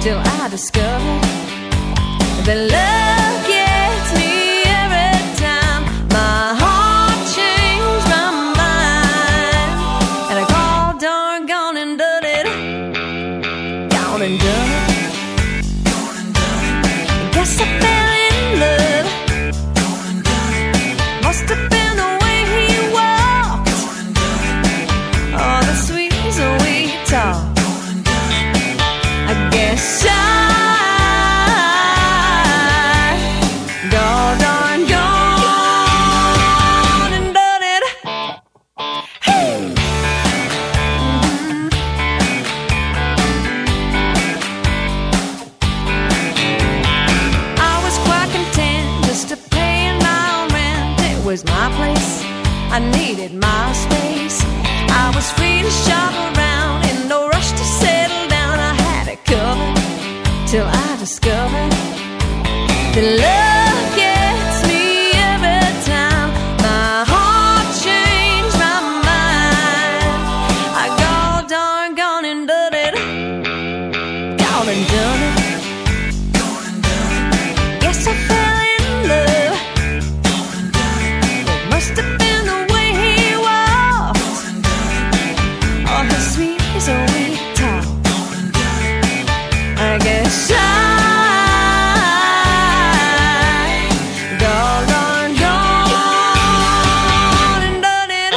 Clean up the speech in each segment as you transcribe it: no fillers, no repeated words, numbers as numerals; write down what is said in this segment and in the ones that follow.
till I discover that love gets me every time. My heart changed my mind, and I called darn gone and done it. Gone and done it. Guess I fell in love. Must have been the way he walked, oh, the sweet talk. I guess I gone and done it. Hey. I was quite content just to pay my own rent. It was my place, I needed my space. I was free to shop around, in no rush to settle down. I had it covered till I discovered that love gets me every time. My heart changed my mind. I gone and done it. Gone and done it. Guess I fell in love. It must have been the way he walked, oh, the sweet talk. I guess I gone and done it.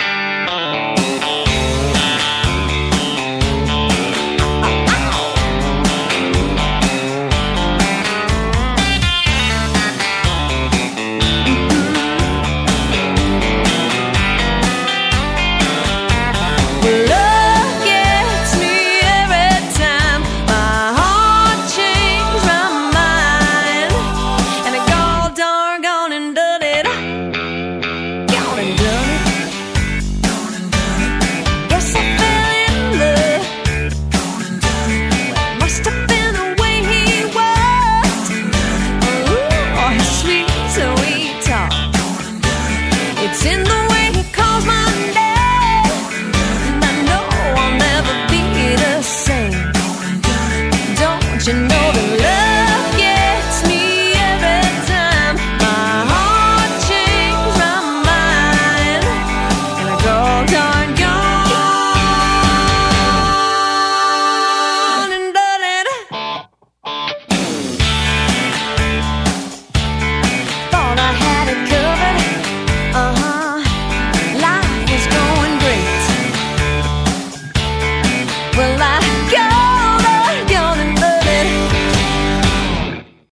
Love gets me every time. My heart changed my mind, and I gone and done it. Gone and done it. Guess I fell in love. Well, must have been the way he walked, ooh, or his sweet talk. It's in the way he calls my name, and I know I'll never be the same. Don't you know